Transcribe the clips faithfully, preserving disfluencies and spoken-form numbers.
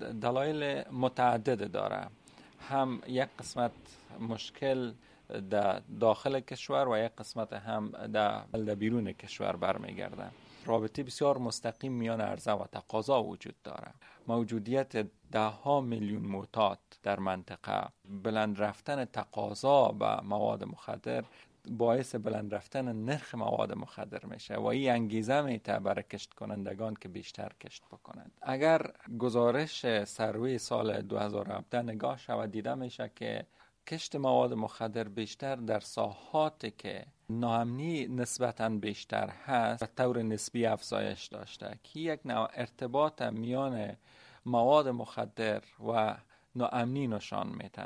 دلایل متعدد داره. هم یک قسمت مشکل در داخل کشور و یک قسمت هم در بیرون کشور برمیگرده. رابطه بسیار مستقیم میان عرضه و تقاضا وجود داره. موجودیت ده ها میلیون معتاد در منطقه، بلند رفتن تقاضا به مواد مخدر باعث بلند رفتن نرخ مواد مخدر میشه و این انگیزه میته برای کشت کنندگان که بیشتر کشت بکنند. اگر گزارش سروی سال دو هزار و هفده نگاه شود دیده میشه که کشت مواد مخدر بیشتر در ساحاتی که ناامنی نسبتاً بیشتر هست به طور نسبی افزایش داشته که یک نوع ارتباط میان مواد مخدر و ناامنی نشان میده.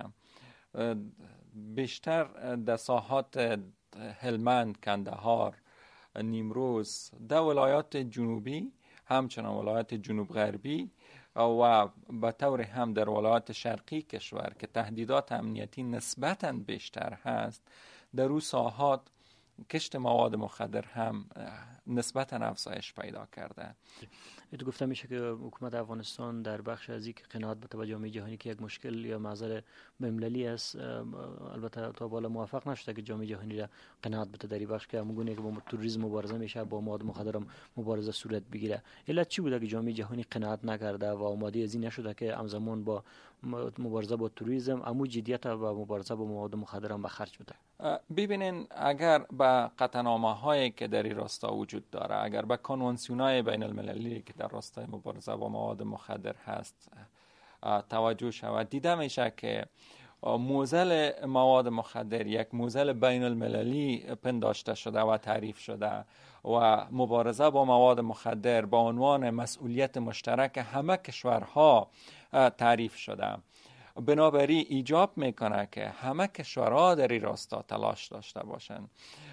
بیشتر در ساحات هلمند، کندهار، نیمروز، در ولایات جنوبی، همچنان ولایات جنوب غربی و به طور هم در ولایات شرقی کشور که تهدیدات امنیتی نسبتاً بیشتر هست، در او ساحات کشت مواد مخدر هم نسبتاً افزایش پیدا کرده. تو گفته میشه که حکومت افغانستان در بخش از اینکه قناعت به توجه جهانی که یک مشکل یا معضل بین‌المللی است، البته تا بالا موفق نشده که جامعه جهانی را قناعت بده در این بخش که همگونه که با تروریسم مبارزه میشه با مواد مخدر مبارزه صورت بگیره. علت چی بوده که جامعه جهانی قناعت نکرده و آماده از این نشده که همزمان با مبارزه با تروریسم امو جدیت و مبارزه با مواد مخدر هم به خرج بده؟ ببینین، اگر به قطعنامه هایی که در این راستا وجود داره، اگر به کنوانسیون های بین المللی که در راستای مبارزه با مواد مخدر هست توجه شود، دیده میشه که موزل مواد مخدر یک موزل بین المللی پنداشته شده و تعریف شده و مبارزه با مواد مخدر با عنوان مسئولیت مشترک همه کشورها تعریف شده. بنابراین ایجاب میکنه که همه کشورها در این راستا تلاش داشته باشند.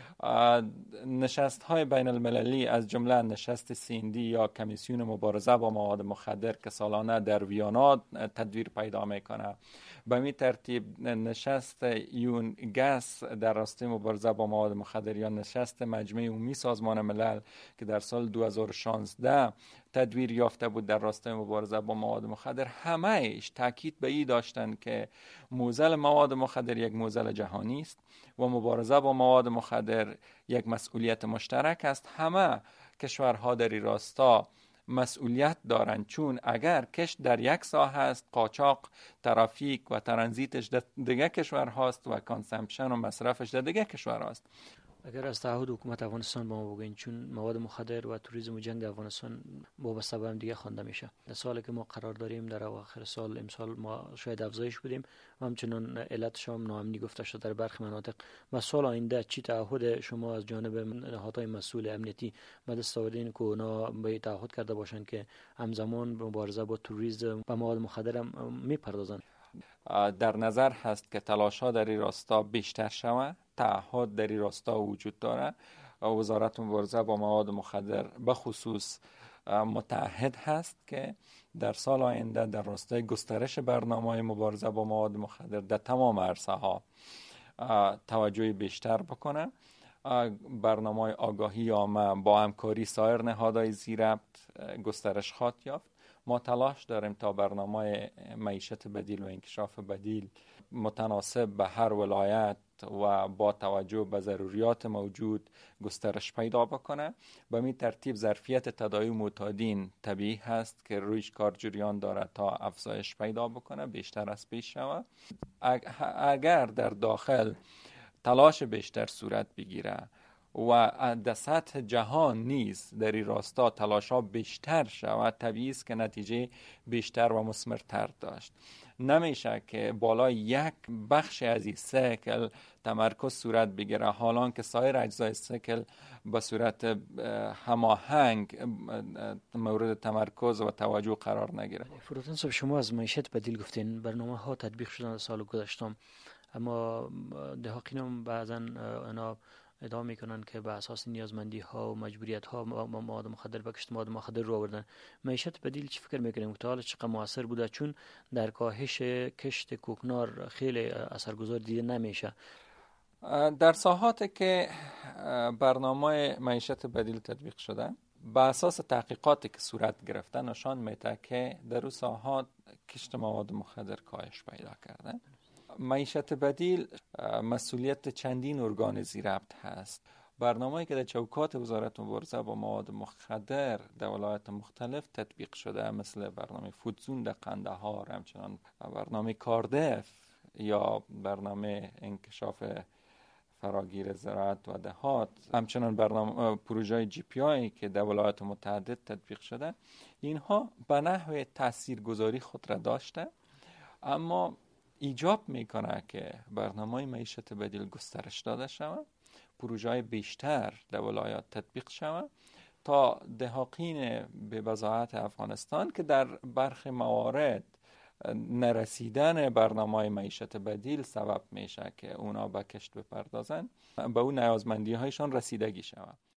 نشست های بین المللی از جمله نشست سیندی یا کمیسیون مبارزه با مواد مخدر که سالانه در ویانا تدویر پیدا میکنه، به می ترتیب نشست یون گس در راستای مبارزه با مواد مخدر یا نشست مجمع عمومی سازمان ملل که در سال دو هزار و شانزده تدویر یافته بود در راستای مبارزه با مواد مخدر، همه ایش تاکید به این داشتند که موزل مواد مخدر یک موزل جهانی است و مبارزه با مواد مخدر یک مسئولیت مشترک است. همه کشورها در این راستا مسئولیت دارند، چون اگر کشت در یک ساحه است، قاچاق، ترافیک و ترانزیتش در دیگه کشور هاست و کانسامپشن و مصرفش در دیگه کشور هاست. اگر از تعهد حکومت افغانستان با ما بگین، چون مواد مخدر و توریسم و جنگ در افغانستان وابسته به هم دیگه خوانده میشه. در سالی که ما قرار داریم در اواخر سال امسال ما شاید افزایش بودیم و همچنان علتش هم ناامنی گفته شده در برخی مناطق. و سال آینده چی تعهد شما از جانب نهادهای مسئول امنیتی به دست آوردین که اونا به تعهد کرده باشن که همزمان به مبارزه با توریسم و مواد مخدر هم میپردازن؟ در نظر هست که تلاش ها در این راستا بیشتر شود. تعهد در این راستا وجود داره. وزارت مبارزه با مواد مخدر به خصوص متعهد هست که در سال آینده در راستای گسترش برنامه مبارزه با مواد مخدر در تمام عرصه ها توجه بیشتر بکنه. برنامه آگاهی عامه با همکاری سایر نهادهای زیربط گسترش خواهد یافت. ما تلاش داریم تا برنامه معیشت بدیل و انکشاف بدیل متناسب به هر ولایت و با توجه به ضروریات موجود گسترش پیدا بکنه. به این ترتیب ظرفیت تداوی معتادین طبیعی هست که رویش کار جریان داره تا افزایش پیدا بکنه، بیشتر از پیش شود. اگر در داخل تلاش بیشتر صورت بگیره و در سطح جهان نیز در این راستا تلاش ها بیشتر شود، طبیعی است که نتیجه بیشتر و مثمرتر داشت. نمیشه که بالای یک بخش از این سیکل تمرکز صورت بگیره حالان که سایر اجزای سیکل به صورت هماهنگ مورد تمرکز و توجه قرار نگیره. فروتن صاحب، شما از معیشت بدیل گفتین، برنامه ها تطبیق شدن سال گذشته، اما دهاقین بعضا اینا ادعا میکنن که به اساس نیازمندی ها و مجبوریت ها مواد مخدر بکشت مواد مخدر رو آوردن. معیشت بدیل چی فکر میکنیم تا حالا چقدر موثر بوده؟ چون در کاهش کشت کوکنار خیلی اثرگذار دیده نمیشه. در ساحاتی که برنامه معیشت بدیل تطبیق شده به اساس تحقیقاتی که صورت گرفته نشان میده که در اون ساحات کشت مواد مخدر کاهش پیدا کرده. معیشت بدیل مسئولیت چندین ارگان زیربط هست. برنامه‌ای که در چوکات وزارت مبارزه با مواد مخدر در ولایات مختلف تطبیق شده، مثل برنامه فودزون در قندهار، همچنان برنامه کاردف یا برنامه انکشاف فراگیر زراعت و دهات، همچنان برنامه پروژه جی پی آی که در ولایات متعدد تطبیق شده، اینها به نحو تاثیرگذاری خود را داشته، اما ایجاب میکنه که برنامه معیشت بدیل گسترش داده شود، پروژه بیشتر در ولایات تطبیق شود تا دهاقین به بضاعت افغانستان که در برخی موارد نرسیدن برنامه معیشت بدیل سبب میشه که اونا به کشت بپردازن، به اون نیازمندی هایشان رسیدگی شود.